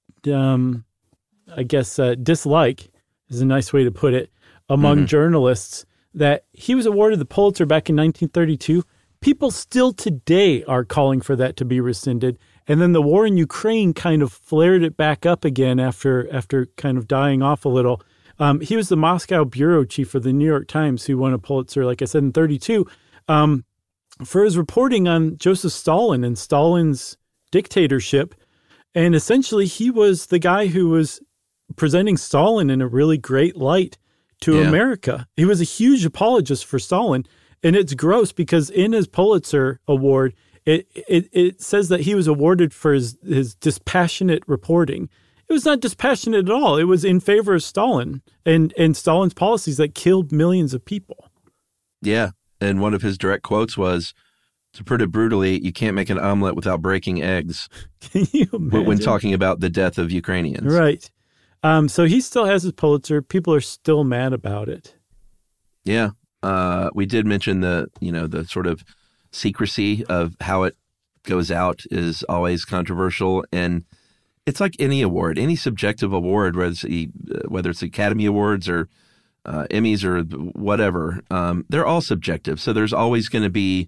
um, I guess, uh, dislike is a nice way to put it, among mm-hmm. journalists, that he was awarded the Pulitzer back in nineteen thirty-two. People still today are calling for that to be rescinded. And then the war in Ukraine kind of flared it back up again after after kind of dying off a little. Um, he was the Moscow bureau chief for the New York Times, who won a Pulitzer, like I said, in thirty-two, um, for his reporting on Joseph Stalin and Stalin's dictatorship. And essentially he was the guy who was presenting Stalin in a really great light to yeah. America. He was a huge apologist for Stalin. And it's gross because in his Pulitzer award, it it, it says that he was awarded for his, his dispassionate reporting. It was not dispassionate at all. It was in favor of Stalin and, and Stalin's policies that killed millions of people. Yeah. And one of his direct quotes was, to put it brutally, you can't make an omelet without breaking eggs. Can you imagine? When talking about the death of Ukrainians. Right. Um, so he still has his Pulitzer. People are still mad about it. Yeah. Uh, we did mention the, you know, the sort of secrecy of how it goes out is always controversial. And it's like any award, any subjective award, whether it's, the, whether it's Academy Awards or uh, Emmys or whatever, um, they're all subjective. So there's always going to be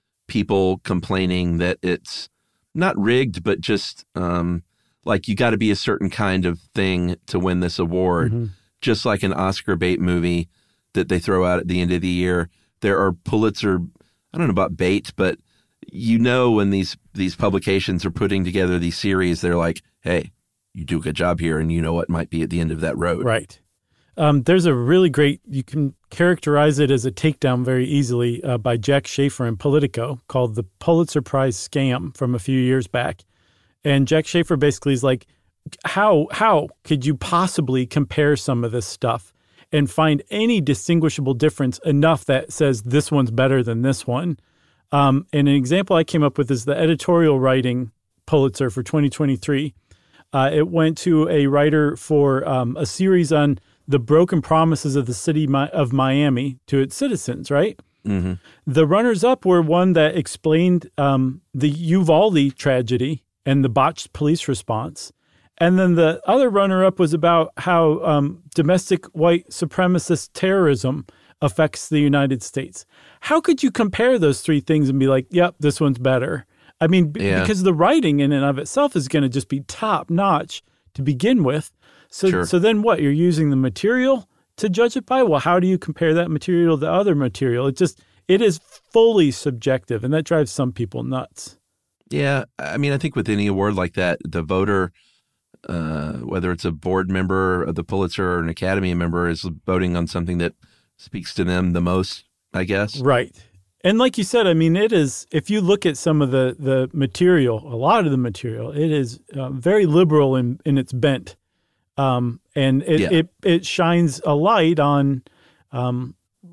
people complaining that it's not rigged, but just um, like you got to be a certain kind of thing to win this award. Mm-hmm. Just like an Oscar bait movie that they throw out at the end of the year. There are Pulitzer, I don't know about bait, but you know when these these publications are putting together these series, they're like, hey, you do a good job here, and you know what might be at the end of that road. Right. Um, there's a really great, you can characterize it as a takedown very easily uh, by Jack Schaefer in Politico called the Pulitzer Prize Scam from a few years back. And Jack Schaefer basically is like, how how could you possibly compare some of this stuff and find any distinguishable difference enough that says this one's better than this one? Um, and an example I came up with is the editorial writing Pulitzer for twenty twenty-three. Uh, it went to a writer for um, a series on the broken promises of the city of Miami to its citizens, right? Mm-hmm. The runners-up were one that explained um, the Uvalde tragedy and the botched police response. And then the other runner-up was about how um, domestic white supremacist terrorism affects the United States. How could you compare those three things and be like, yep, this one's better? I mean, b- Yeah. because the writing in and of itself is going to just be top-notch to begin with. So, Sure. so then what? You're using the material to judge it by? Well, how do you compare that material to other material? It just, it is fully subjective, and that drives some people nuts. Yeah, I mean, I think with any award like that, the voter, uh, whether it's a board member of the Pulitzer or an Academy member, is voting on something that speaks to them the most, I guess. Right. And like you said, I mean, it is, if you look at some of the, the material, a lot of the material, it is uh, very liberal in, in its bent. Um, and it, Yeah. it, it shines a light on um,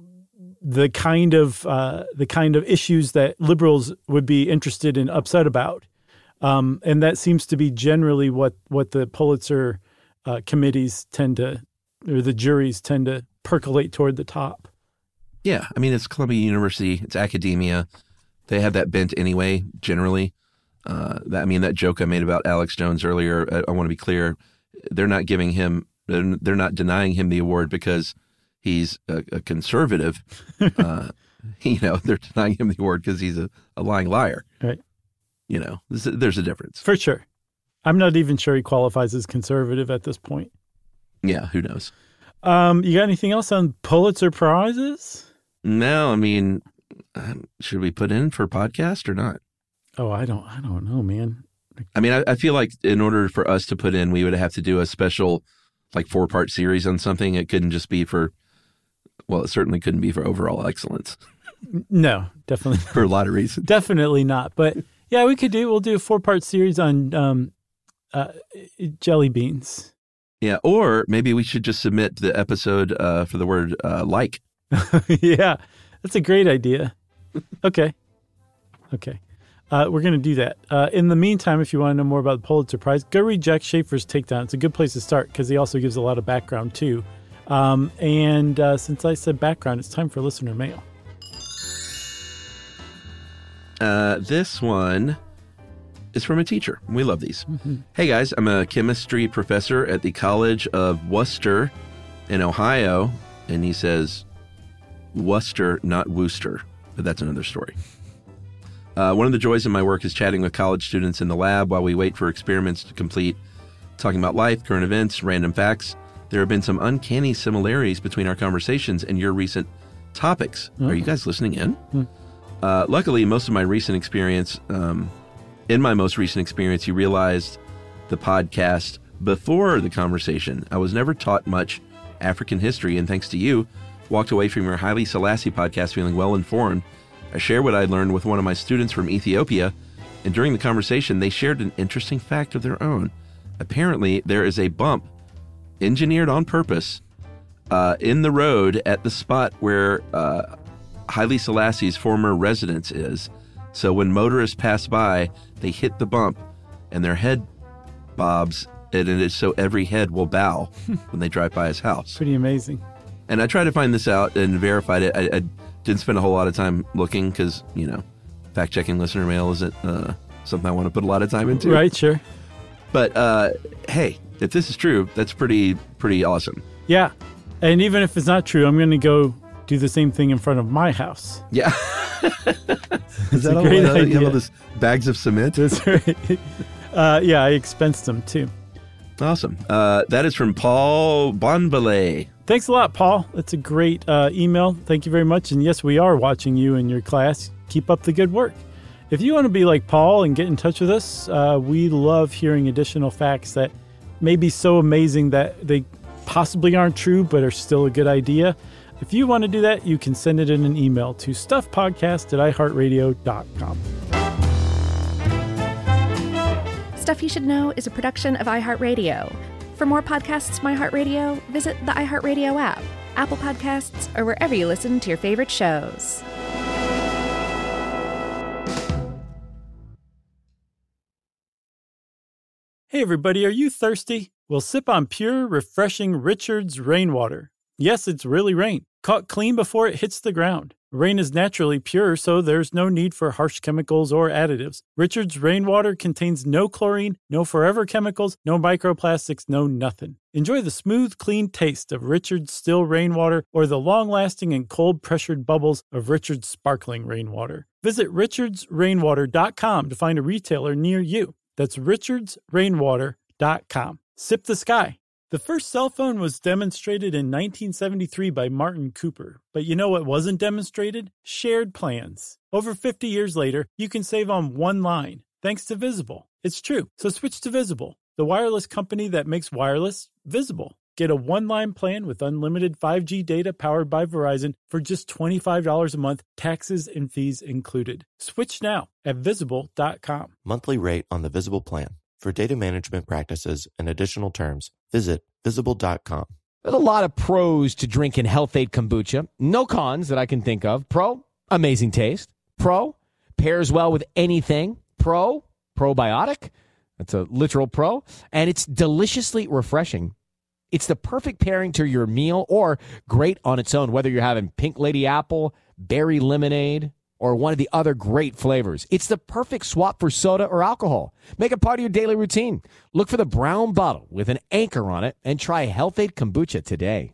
the kind of uh, the kind of issues that liberals would be interested and upset about. Um, and that seems to be generally what, what the Pulitzer uh, committees tend to, or the juries tend to percolate toward the top. Yeah, I mean, it's Columbia University, it's academia. They have that bent anyway, generally. Uh, that, I mean, that joke I made about Alex Jones earlier, I, I want to be clear. They're not giving him, they're, they're not denying him the award because he's a, a conservative. uh, you know, they're denying him the award because he's a, a lying liar. Right. You know, there's a, there's a difference. For sure. I'm not even sure he qualifies as conservative at this point. Yeah, who knows? Um, you got anything else on Pulitzer Prizes? No, I mean, um, should we put in for podcast or not? Oh, I don't, I don't know, man. I mean, I, I feel like in order for us to put in, we would have to do a special, like, four-part series on something. It couldn't just be for, well, it certainly couldn't be for overall excellence No, definitely, for a lot of reasons. definitely not. But yeah, we could do. We'll do a four-part series on um, uh, jelly beans. Yeah, or maybe we should just submit the episode uh, for the word uh, like. Yeah, that's a great idea. Okay, okay. Uh, we're going to do that. Uh, in the meantime, if you want to know more about the Pulitzer Prize, go read Jack Schaefer's Takedown. It's a good place to start because he also gives a lot of background, too. Um, and uh, since I said background, it's time for listener mail. Uh, this one is from a teacher. We love these. Mm-hmm. Hey, guys, I'm a chemistry professor at the College of Worcester in Ohio. And he says, Worcester, not Worcester. But that's another story. Uh, one of the joys of my work is chatting with college students in the lab while we wait for experiments to complete, talking about life, current events, random facts. There have been some uncanny similarities between our conversations and your recent topics. Mm-hmm. Are you guys listening in? Mm-hmm. Uh, luckily, most of my recent experience, um, in my most recent experience, you realized the podcast before the conversation. I was never taught much African history, and thanks to you, walked away from your Haile Selassie podcast feeling well-informed. I shared what I learned with one of my students from Ethiopia, and during the conversation, they shared an interesting fact of their own. Apparently, there is a bump, engineered on purpose, uh, in the road at the spot where uh, Haile Selassie's former residence is. So when motorists pass by, they hit the bump, and their head bobs, and it is so every head will bow when they drive by his house. Pretty amazing. And I tried to find this out and verified it. I, I didn't spend a whole lot of time looking because, you know, fact-checking listener mail isn't uh, something I want to put a lot of time into. Right, sure. But, uh, hey, if this is true, that's pretty, pretty awesome. Yeah. And even if it's not true, I'm going to go do the same thing in front of my house. Yeah. Is that a all? great Uh, you have idea. all this bags of cement? That's right. Uh, yeah, I expensed them, too. Awesome. Uh, that is from Paul Bonballet. Thanks a lot, Paul. That's a great uh, email. Thank you very much. And yes, we are watching you in your class. Keep up the good work. If you want to be like Paul and get in touch with us, uh, we love hearing additional facts that may be so amazing that they possibly aren't true, but are still a good idea. If you want to do that, you can send it in an email to stuffpodcast at i heart radio dot com. Stuff You Should Know is a production of iHeartRadio. For more podcasts from iHeartRadio, visit the iHeartRadio app, Apple Podcasts, or wherever you listen to your favorite shows. Hey everybody, are you thirsty? Well, sip on pure, refreshing Richard's rainwater. Yes, it's really rain, caught clean before it hits the ground. Rain is naturally pure, so there's no need for harsh chemicals or additives. Richard's rainwater contains no chlorine, no forever chemicals, no microplastics, no nothing. Enjoy the smooth, clean taste of Richard's still rainwater or the long-lasting and cold-pressured bubbles of Richard's sparkling rainwater. Visit richards rainwater dot com to find a retailer near you. That's richards rainwater dot com. Sip the sky. The first cell phone was demonstrated in nineteen seventy-three by Martin Cooper. But you know what wasn't demonstrated? Shared plans. Over fifty years later, you can save on one line, thanks to Visible. It's true, so switch to Visible, the wireless company that makes wireless visible. Get a one-line plan with unlimited five G data powered by Verizon for just twenty-five dollars a month, taxes and fees included. Switch now at visible dot com. Monthly rate on the Visible plan. For data management practices and additional terms, visit visible dot com. There's a lot of pros to drinking Health-Ade Kombucha. No cons that I can think of. Pro, amazing taste. Pro, pairs well with anything. Pro, probiotic. That's a literal pro. And it's deliciously refreshing. It's the perfect pairing to your meal or great on its own, whether you're having Pink Lady Apple, Berry Lemonade, or one of the other great flavors. It's the perfect swap for soda or alcohol. Make it part of your daily routine. Look for the brown bottle with an anchor on it and try Health-Ade Kombucha today.